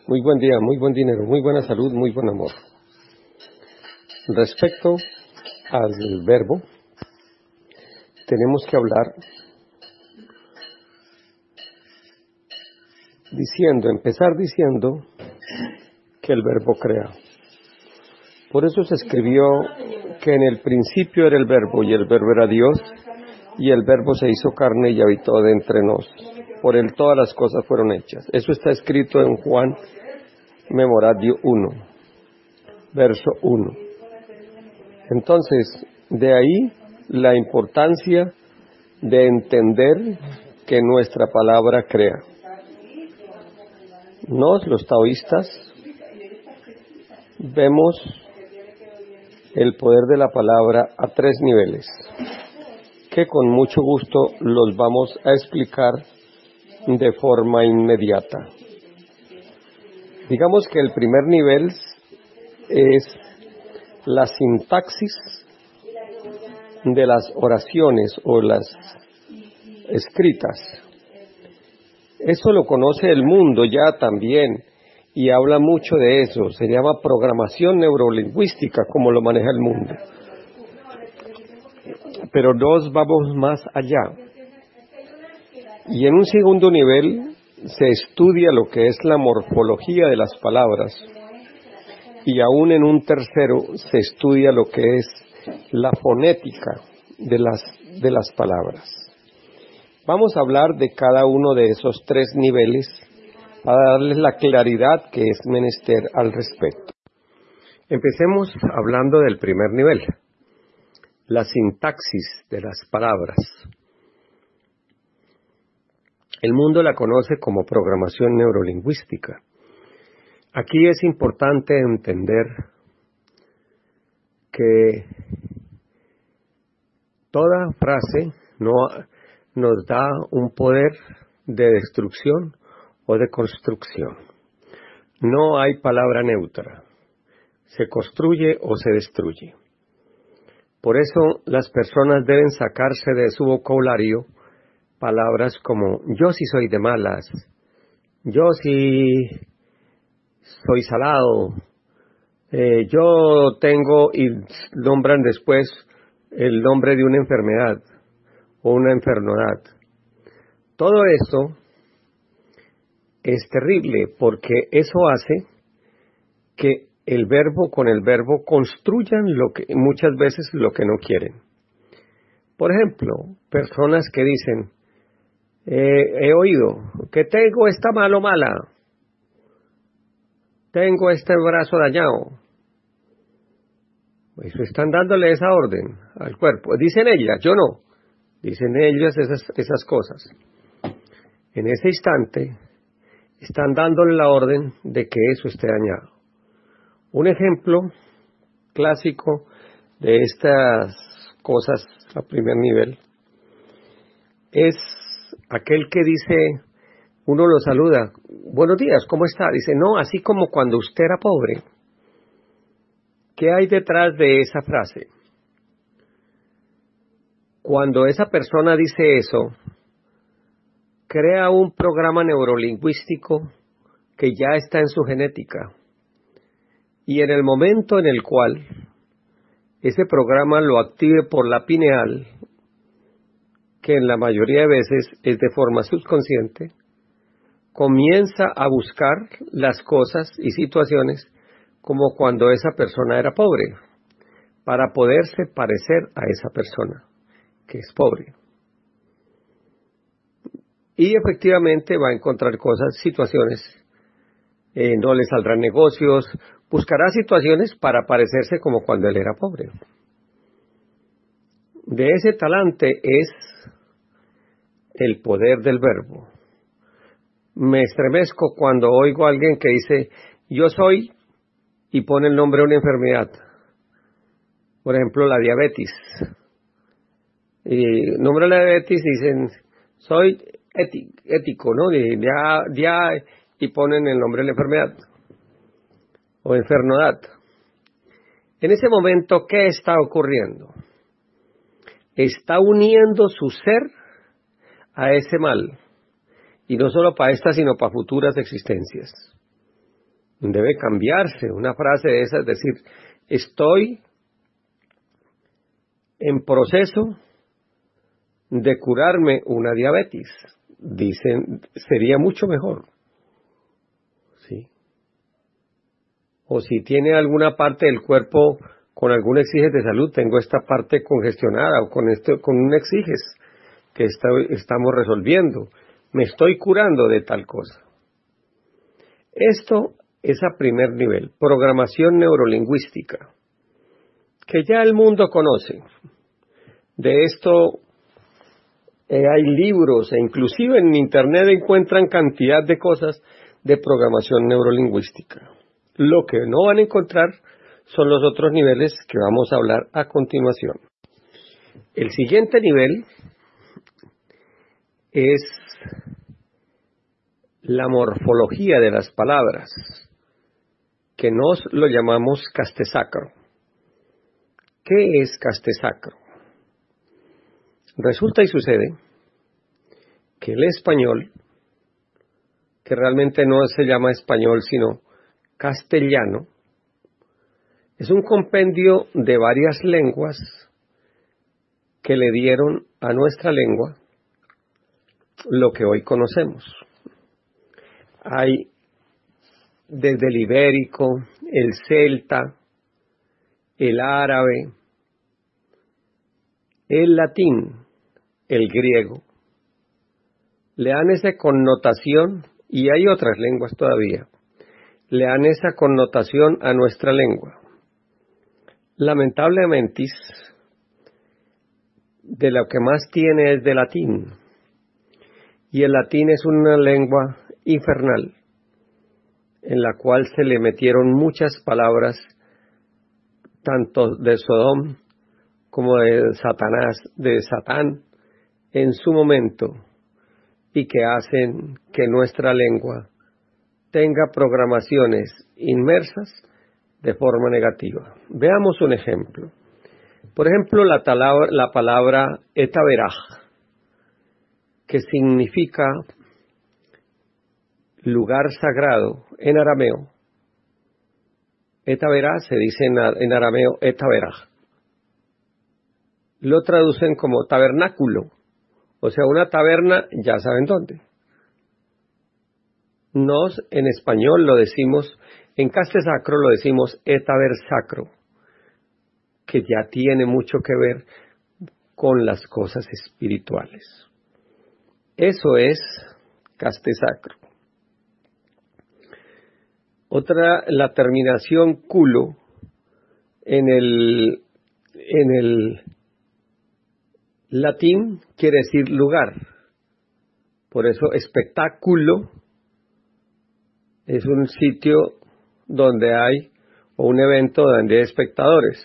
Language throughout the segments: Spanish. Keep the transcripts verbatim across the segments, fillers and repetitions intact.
Muy buen día, muy buen dinero, muy buena salud, muy buen amor. Respecto al verbo, tenemos que hablar diciendo, empezar diciendo que el verbo crea. Por eso se escribió que en el principio era el verbo y el verbo era Dios y el verbo se hizo carne y habitó de entre nos. Por él todas las cosas fueron hechas. Eso está escrito en Juan Memoradio uno, verso uno. Entonces, de ahí la importancia de entender que nuestra palabra crea. Nos, los taoístas, vemos el poder de la palabra a tres niveles, que con mucho gusto los vamos a explicar de forma inmediata. Digamos que el primer nivel es la sintaxis de las oraciones o las escritas. Eso lo conoce el mundo ya también y habla mucho de eso. Se llama programación neurolingüística, como lo maneja el mundo. Pero nos vamos más allá. Y en un segundo nivel se estudia lo que es la morfología de las palabras. Y aún en un tercero se estudia lo que es la fonética de las, de las palabras. Vamos a hablar de cada uno de esos tres niveles para darles la claridad que es menester al respecto. Empecemos hablando del primer nivel, la sintaxis de las palabras. El mundo la conoce como programación neurolingüística. Aquí es importante entender que toda frase no, nos da un poder de destrucción o de construcción. No hay palabra neutra. Se construye o se destruye. Por eso las personas deben sacarse de su vocabulario palabras como yo sí soy de malas, yo sí soy salado, eh, yo tengo, y nombran después el nombre de una enfermedad o una enfermedad. Todo eso es terrible porque eso hace que el verbo con el verbo construyan lo que, muchas veces lo que no quieren. Por ejemplo, personas que dicen, eh, he oído que tengo esta mano mala, tengo este brazo dañado. Eso están dándole esa orden al cuerpo. Dicen ellas, yo no. Dicen ellas esas, esas cosas. En ese instante están dándole la orden de que eso esté dañado. Un ejemplo clásico de estas cosas a primer nivel es aquel que dice, uno lo saluda, buenos días, ¿cómo está? Dice, no, así como cuando usted era pobre. ¿Qué hay detrás de esa frase? Cuando esa persona dice eso, crea un programa neurolingüístico que ya está en su genética. Y en el momento en el cual ese programa lo active por la pineal, que en la mayoría de veces es de forma subconsciente, comienza a buscar las cosas y situaciones como cuando esa persona era pobre, para poderse parecer a esa persona que es pobre. Y efectivamente va a encontrar cosas, situaciones, eh, no le saldrán negocios, buscará situaciones para parecerse como cuando él era pobre. De ese talante es el poder del verbo. Me estremezco cuando oigo a alguien que dice, yo soy, y pone el nombre de una enfermedad. Por ejemplo, la diabetes. Y nombra la diabetes y dicen, soy ético, ético ¿no? De, ya, ya, y ponen el nombre de la enfermedad. O enfermedad. En ese momento, ¿qué está ocurriendo? Está uniendo su ser a ese mal. Y no solo para esta, sino para futuras existencias. Debe cambiarse. Una frase de esa es decir, estoy en proceso de curarme una diabetes. Dicen, sería mucho mejor. ¿Sí? O si tiene alguna parte del cuerpo con algún exiges de salud, tengo esta parte congestionada o con esto, con un exiges que está, estamos resolviendo. Me estoy curando de tal cosa. Esto es a primer nivel, programación neurolingüística, que ya el mundo conoce. De esto eh, hay libros e inclusive en internet encuentran cantidad de cosas de programación neurolingüística. Lo que no van a encontrar son los otros niveles que vamos a hablar a continuación. El siguiente nivel es la morfología de las palabras, que nos lo llamamos castesacro. ¿Qué es castesacro? Resulta y sucede que el español, que realmente no se llama español sino castellano, es un compendio de varias lenguas que le dieron a nuestra lengua lo que hoy conocemos. Hay desde el ibérico, el celta, el árabe, el latín, el griego. Le dan esa connotación, y hay otras lenguas todavía, le dan esa connotación a nuestra lengua. Lamentablemente, de lo que más tiene es de latín, y el latín es una lengua infernal, en la cual se le metieron muchas palabras, tanto de Sodom como de Satanás, de Satán, en su momento, y que hacen que nuestra lengua tenga programaciones inmersas de forma negativa. Veamos un ejemplo. Por ejemplo, la, talabra, la palabra etaberaj, que significa lugar sagrado en arameo. Etaberaj se dice en, en arameo etaberaj. Lo traducen como tabernáculo, o sea, una taberna, ya saben dónde. Nos en español lo decimos, en castesacro lo decimos etabersacro, que ya tiene mucho que ver con las cosas espirituales. Eso es castesacro. Otra, la terminación culo en el, en el latín quiere decir lugar. Por eso espectáculo es un sitio donde hay, o un evento donde hay espectadores.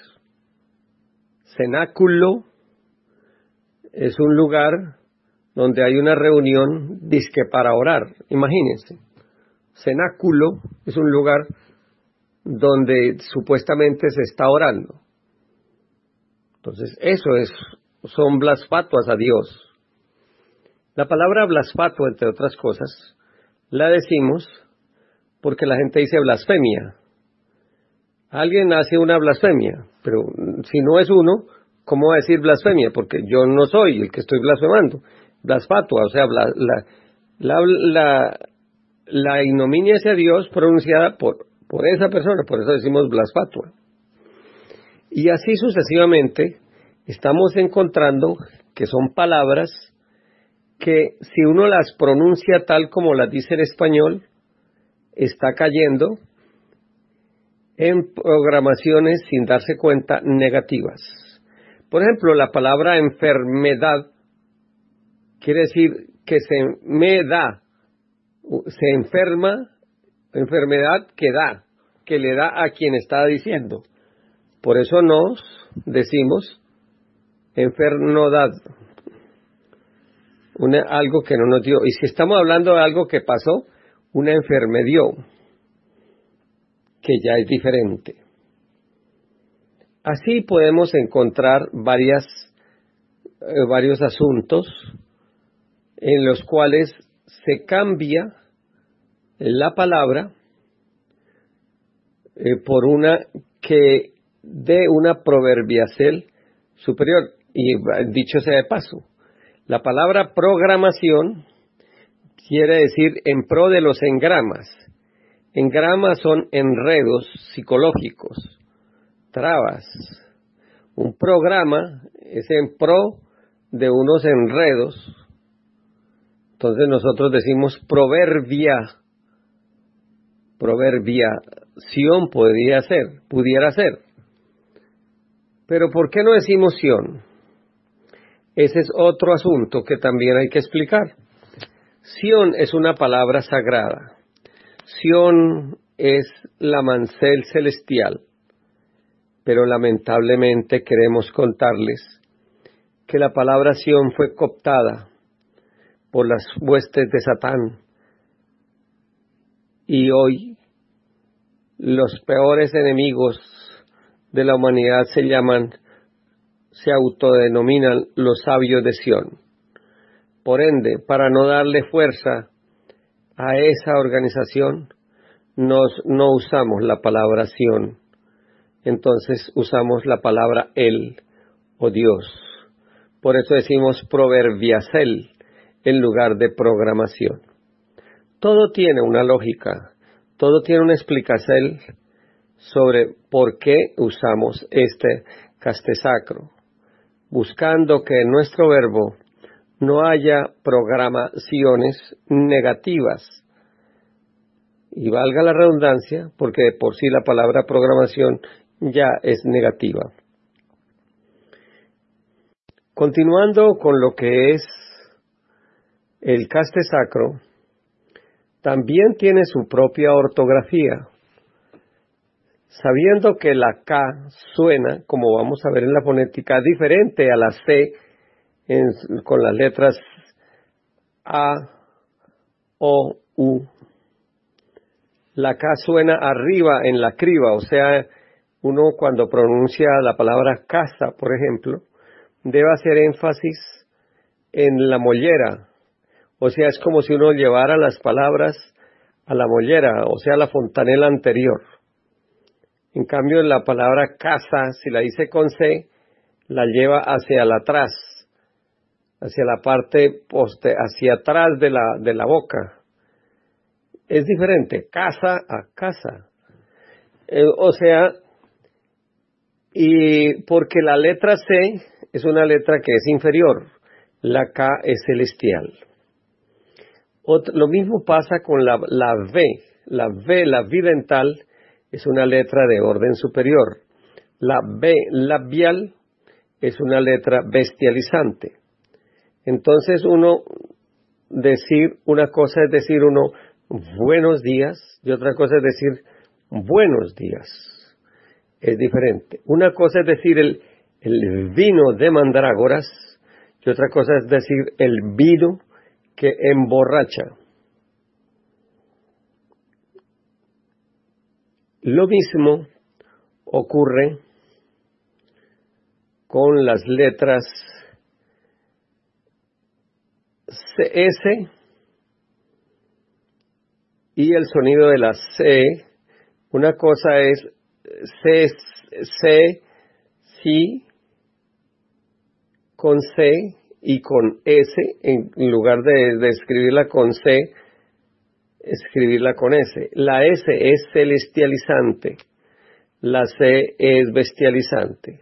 Cenáculo es un lugar donde hay una reunión disque para orar. Imagínense. Cenáculo es un lugar donde supuestamente se está orando. Entonces, eso es, son blasfatuas a Dios. La palabra blasfatua, entre otras cosas, la decimos porque la gente dice blasfemia. Alguien hace una blasfemia, pero si no es uno, ¿cómo va a decir blasfemia? Porque yo no soy el que estoy blasfemando. Blasfatua, o sea, la, la, la, la, la ignominia hacia Dios pronunciada por, por esa persona, por eso decimos blasfatua. Y así sucesivamente estamos encontrando que son palabras que si uno las pronuncia tal como las dice el español, está cayendo en programaciones sin darse cuenta negativas. Por ejemplo, la palabra enfermedad quiere decir que se me da, se enferma, enfermedad que da, que le da a quien está diciendo. Por eso nos decimos enfermedad, una, algo que no nos dio. Y si estamos hablando de algo que pasó, una enfermedad, que ya es diferente. Así podemos encontrar varias, eh, varios asuntos en los cuales se cambia la palabra eh, por una que dé una proverbiacel superior. Y dicho sea de paso, la palabra programación quiere decir en pro de los engramas. Engramas son enredos psicológicos, trabas. Un programa es en pro de unos enredos. Entonces nosotros decimos proverbia. Proverbiación podría ser, pudiera ser. Pero ¿por qué no decimos sion? Ese es otro asunto que también hay que explicar. Sion es una palabra sagrada. Sion es la mancel celestial. Pero lamentablemente queremos contarles que la palabra Sion fue cooptada por las huestes de Satán. Y hoy los peores enemigos de la humanidad se llaman, se autodenominan los sabios de Sion. Por ende, para no darle fuerza a esa organización, nos, no usamos la palabra Sion. Entonces usamos la palabra Él o Dios. Por eso decimos proverbiacel en lugar de programación. Todo tiene una lógica, todo tiene una explicación sobre por qué usamos este castesacro, buscando que en nuestro verbo no haya programaciones negativas. Y valga la redundancia, porque de por sí la palabra programación ya es negativa. Continuando con lo que es el castesacro, también tiene su propia ortografía. Sabiendo que la K suena, como vamos a ver en la fonética, diferente a la C en, con las letras A, O, U. La K suena arriba en la criba, o sea, uno cuando pronuncia la palabra casa, por ejemplo, debe hacer énfasis en la mollera. O sea, es como si uno llevara las palabras a la mollera, o sea, a la fontanela anterior. En cambio, la palabra casa, si la dice con C, la lleva hacia la atrás, hacia la parte poste, hacia atrás de la, de la boca. Es diferente, casa a casa. Eh, o sea, y porque la letra C es una letra que es inferior, la K es celestial. Ot- lo mismo pasa con la, la V. La V, la bidental, es una letra de orden superior. La B labial es una letra bestializante. Entonces uno decir una cosa es decir uno buenos días y otra cosa es decir buenos días. Es diferente. Una cosa es decir el, el vino de mandrágoras y otra cosa es decir el vino que emborracha. Lo mismo ocurre con las letras C S y el sonido de la C. Una cosa es C, C, sí, con C y con S, en lugar de, de escribirla con C, escribirla con S. La S es celestializante, la C es bestializante.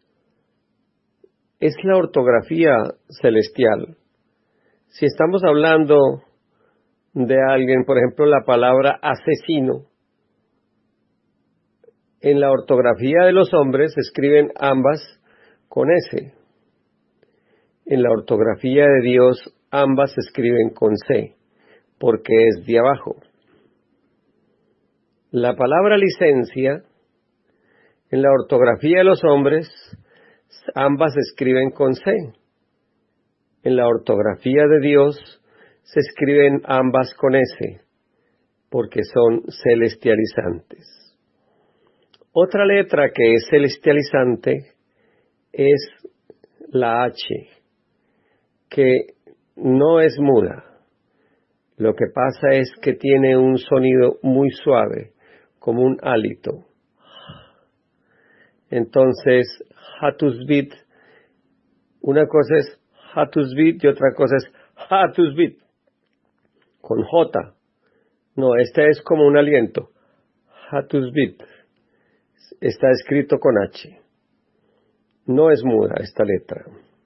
Es la ortografía celestial. Si estamos hablando de alguien, por ejemplo, la palabra asesino, en la ortografía de los hombres se escriben ambas con S. En la ortografía de Dios ambas se escriben con C, porque es de abajo. La palabra licencia, en la ortografía de los hombres, ambas se escriben con C. En la ortografía de Dios se escriben ambas con S, porque son celestializantes. Otra letra que es celestializante es la H, que no es muda. Lo que pasa es que tiene un sonido muy suave, como un hálito. Entonces, Hatusbit, una cosa es Hatusbit y otra cosa es Hatusbit, con J. No, este es como un aliento. Hatusbit. Está escrito con H. No es muda esta letra.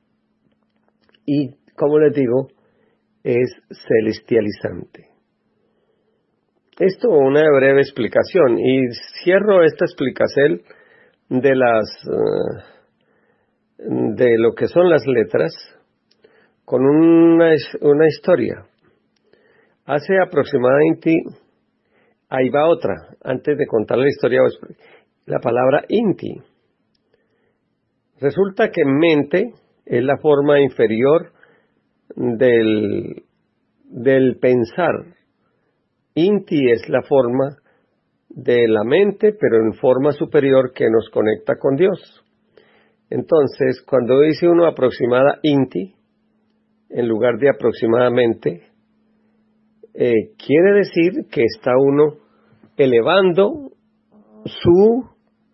Y, como les digo, es celestializante. Esto una breve explicación. Y cierro esta explicación de las uh, de lo que son las letras con una, una historia. Hace aproximadamente, ahí va otra, antes de contar la historia, la palabra Inti. Resulta que mente es la forma inferior del, del pensar. Inti es la forma de la mente, pero en forma superior que nos conecta con Dios. Entonces, cuando dice uno aproximada Inti, en lugar de aproximadamente, eh, quiere decir que está uno elevando su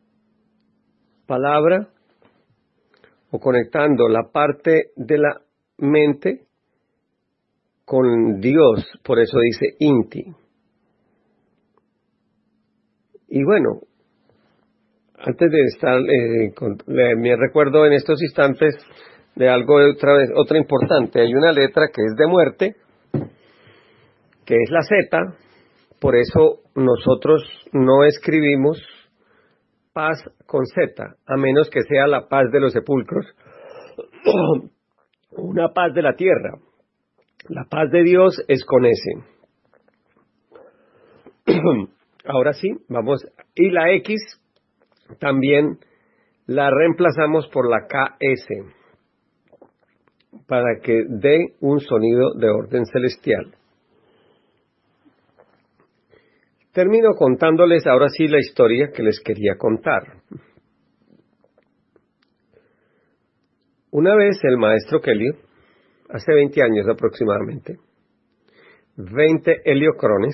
palabra o conectando la parte de la mente con Dios, por eso dice Inti. Y bueno, antes de estar, eh, con, eh, me recuerdo en estos instantes de algo de otra vez, otra importante. Hay una letra que es de muerte, que es la Z, por eso nosotros no escribimos paz con Z, a menos que sea la paz de los sepulcros, una paz de la tierra. La paz de Dios es con S. Ahora sí, vamos, y la X también la reemplazamos por la K S, para que dé un sonido de orden celestial. Termino contándoles ahora sí la historia que les quería contar. Una vez el maestro Kelly, hace veinte años aproximadamente, veinte heliocrones,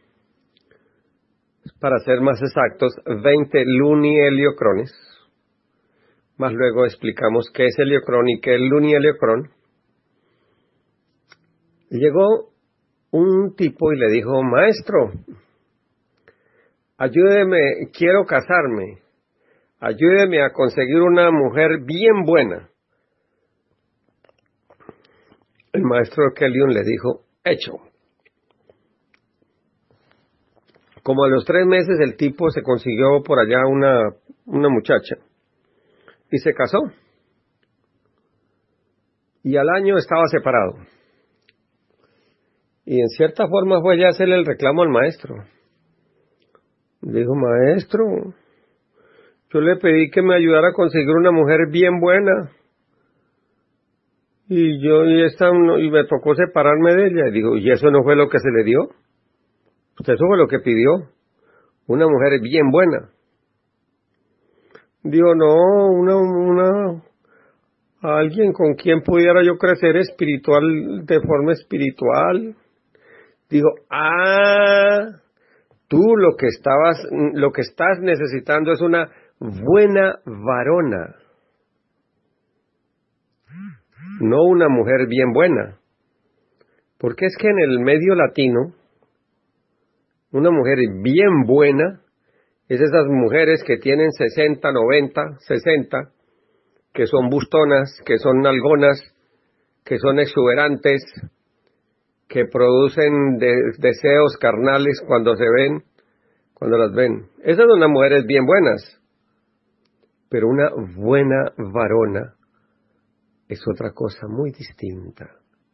para ser más exactos, veinte lunieliocrones, más luego explicamos qué es heliocrón y qué es lunieliocrón. Llegó un tipo y le dijo: maestro, ayúdeme, quiero casarme, ayúdeme a conseguir una mujer bien buena. El maestro Kelly le dijo: hecho. Como a los tres meses el tipo se consiguió por allá una, una muchacha y se casó. Y al año estaba separado. Y en cierta forma fue ya hacerle el reclamo al maestro. Dijo: maestro, yo le pedí que me ayudara a conseguir una mujer bien buena. Y yo, y esta, y me tocó separarme de ella. Y digo: ¿y eso no fue lo que se le dio? Usted eso fue lo que pidió, una mujer bien buena. Digo: no, una, una, alguien con quien pudiera yo crecer espiritual, de forma espiritual. Digo: ah, tú lo que estabas, lo que estás necesitando es una buena varona, no una mujer bien buena. Porque es que en el medio latino, una mujer bien buena es esas mujeres que tienen sesenta, noventa, sesenta, que son bustonas, que son nalgonas, que son exuberantes, que producen de, deseos carnales cuando se ven, cuando las ven. Esas son las mujeres bien buenas. Pero una buena varona es otra cosa muy distinta.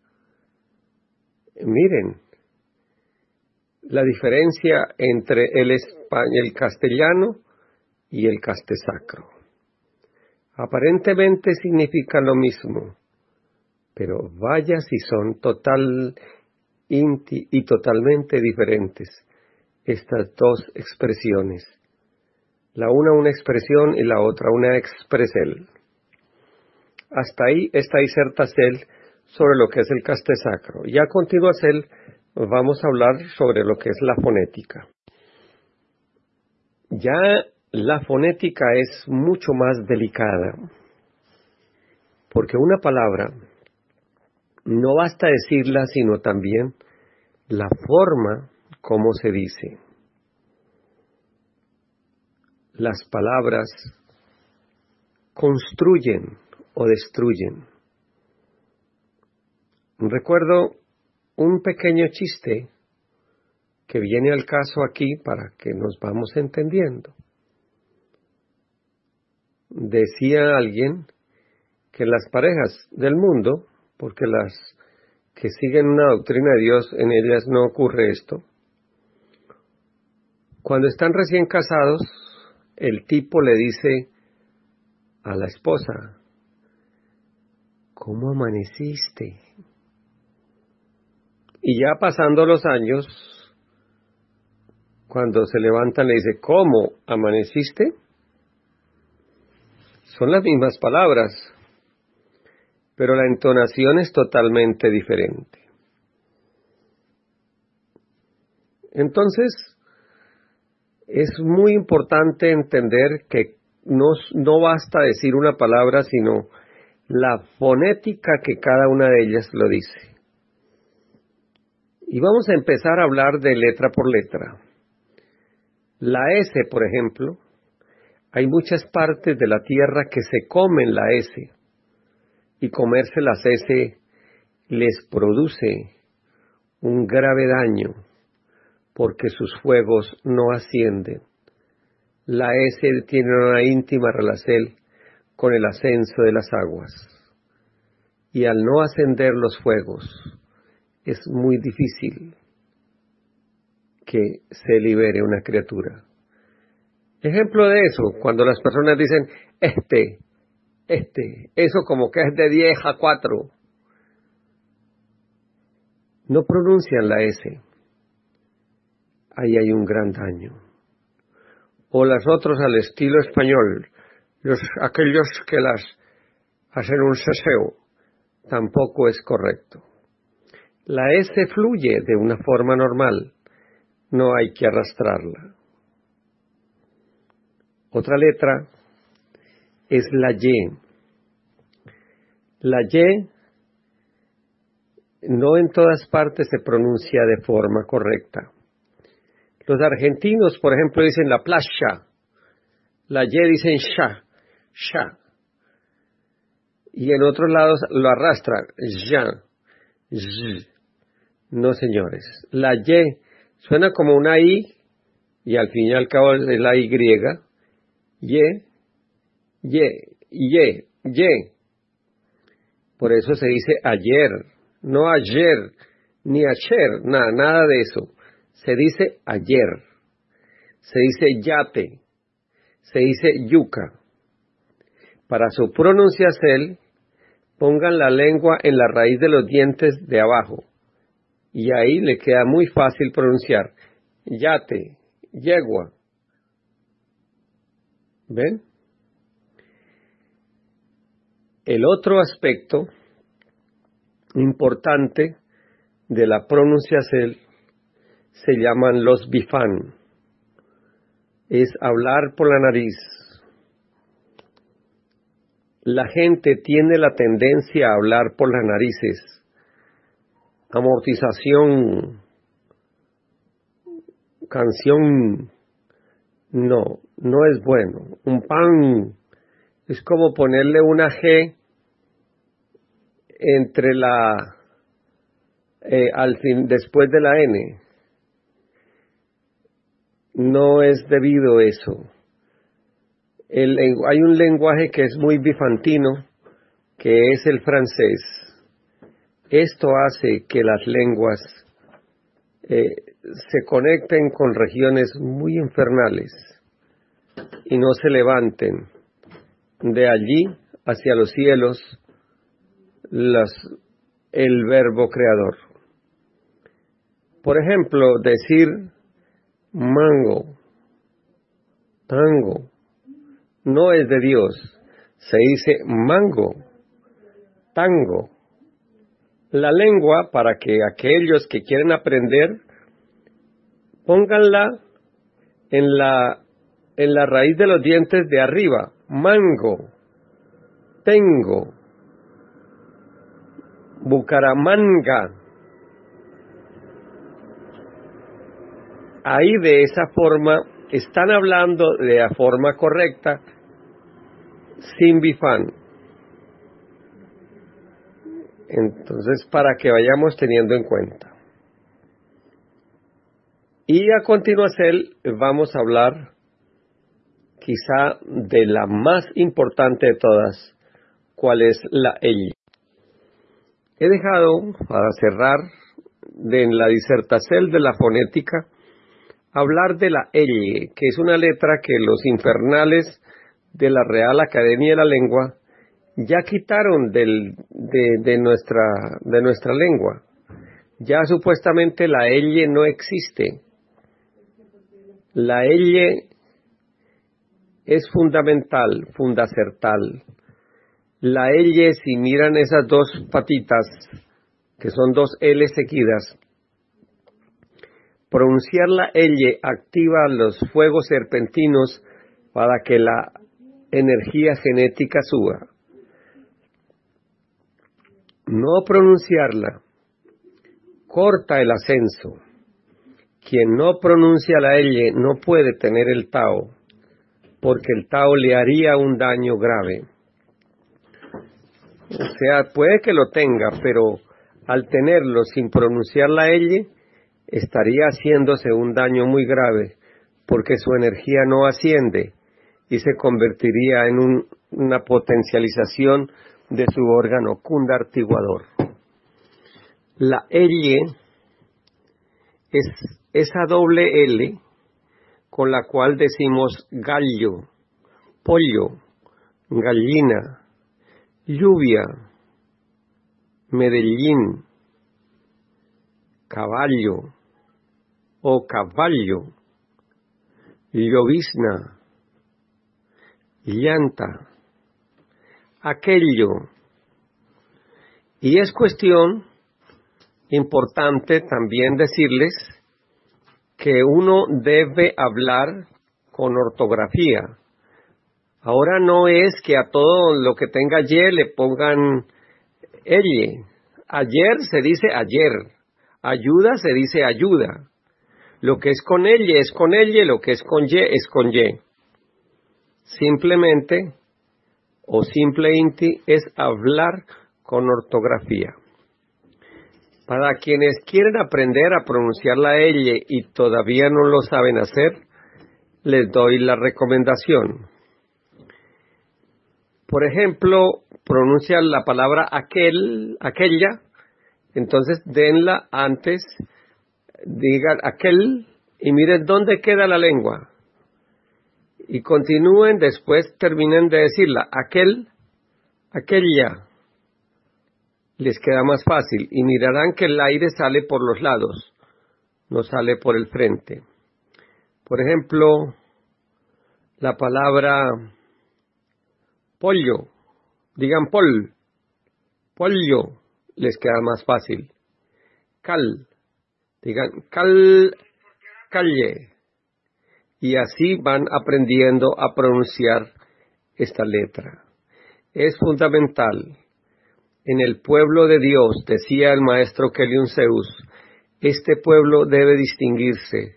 Miren la diferencia entre el, español, el castellano y el castesacro. Aparentemente significan lo mismo, pero vaya si son total inti, y totalmente diferentes estas dos expresiones. La una una expresión y la otra una expresel. Hasta ahí esta disertación sobre lo que es el castesacro. Y a continuación vamos a hablar sobre lo que es la fonética. Ya la fonética es mucho más delicada, porque una palabra no basta decirla, sino también la forma como se dice. Las palabras construyen o destruyen. Recuerdo un pequeño chiste que viene al caso aquí para que nos vamos entendiendo. Decía alguien que las parejas del mundo, porque las que siguen una doctrina de Dios, en ellas no ocurre esto, cuando están recién casados, el tipo le dice a la esposa: ¿cómo amaneciste? Y ya pasando los años, cuando se levantan le dice: ¿cómo amaneciste? Son las mismas palabras, pero la entonación es totalmente diferente. Entonces, es muy importante entender que no, no basta decir una palabra, sino la fonética que cada una de ellas lo dice. Y vamos a empezar a hablar de letra por letra. La S, por ejemplo, hay muchas partes de la tierra que se comen la S, y comerse las S les produce un grave daño, porque sus fuegos no ascienden. La S tiene una íntima relación con el ascenso de las aguas, y al no ascender los fuegos, es muy difícil que se libere una criatura. Ejemplo de eso, cuando las personas dicen, este, este, eso como que es de diez a cuatro. No pronuncian la S. Ahí hay un gran daño. O las otras al estilo español, los, aquellos que las hacen un seseo, tampoco es correcto. La S fluye de una forma normal, no hay que arrastrarla. Otra letra es la Y. La Y no en todas partes se pronuncia de forma correcta. Los argentinos, por ejemplo, dicen la playa. La Y dicen sha, sha. Y en otros lados lo arrastran, ya, z. No, señores. La Y suena como una I, y al fin y al cabo es la Y. Y, Y, Y, Y. Por eso se dice ayer, no ayer, ni ayer, nada, nada de eso. Se dice ayer, se dice yate, se dice yuca. Para su pronunciación, pongan la lengua en la raíz de los dientes de abajo, y ahí le queda muy fácil pronunciar. Yate, yegua. ¿Ven? El otro aspecto importante de la pronunciación se llaman los bifán. Es hablar por la nariz. La gente tiene la tendencia a hablar por las narices. Amortización, canción, no, no es bueno. Un pan es como ponerle una G entre la, eh, al fin, después de la N. No es debido eso. El, hay un lenguaje que es muy bifantino, que es el francés. Esto hace que las lenguas eh, se conecten con regiones muy infernales y no se levanten de allí hacia los cielos las, el verbo creador. Por ejemplo, decir mango, tango, no es de Dios. Se dice mango, tango. La lengua, para que aquellos que quieren aprender, pónganla en la en la raíz de los dientes de arriba, mango, tengo, Bucaramanga. Ahí de esa forma están hablando de la forma correcta, sin bifán. Entonces, para que vayamos teniendo en cuenta. Y a continuación vamos a hablar quizá de la más importante de todas, cuál es la L. He dejado, para cerrar, de en la disertación de la fonética, hablar de la L, que es una letra que los infernales de la Real Academia de la Lengua ya quitaron del, de, de, nuestra, de nuestra lengua. Ya supuestamente la L no existe. La L es fundamental, fundacertal. La L, si miran esas dos patitas, que son dos L seguidas, pronunciar la L activa los fuegos serpentinos para que la energía genética suba. No pronunciarla corta el ascenso. Quien no pronuncia la L no puede tener el Tao, porque el Tao le haría un daño grave. O sea, puede que lo tenga, pero al tenerlo sin pronunciar la L, estaría haciéndose un daño muy grave, porque su energía no asciende y se convertiría en un, una potencialización de su órgano cundartiguador. La L es esa doble L con la cual decimos gallo, pollo, gallina, lluvia, Medellín, caballo o caballo, llovizna, llanta, aquello. Y es cuestión importante también decirles que uno debe hablar con ortografía. Ahora no es que a todo lo que tenga Y le pongan L. Ayer se dice ayer. Ayuda se dice ayuda. Lo que es con L es con L, lo que es con Y es con Y. Simplemente, o simple inti, es hablar con ortografía. Para quienes quieren aprender a pronunciar la L y todavía no lo saben hacer, les doy la recomendación. Por ejemplo, pronuncian la palabra aquel, aquella, entonces denla antes, digan aquel y miren dónde queda la lengua. Y continúen, después terminen de decirla, aquel, aquella. Les queda más fácil y mirarán que el aire sale por los lados, no sale por el frente. Por ejemplo, la palabra pollo, digan pol, pollo, les queda más fácil. Cal, digan cal, calle. Y así van aprendiendo a pronunciar esta letra. Es fundamental. En el pueblo de Dios, decía el maestro Keliun Zeus, este pueblo debe distinguirse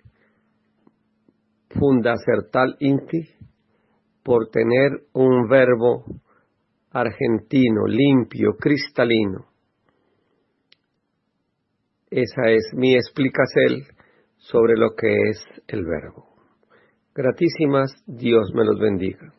fundacertal inti por tener un verbo argentino, limpio, cristalino. Esa es mi explicación sobre lo que es el verbo. Gratísimas, Dios me los bendiga.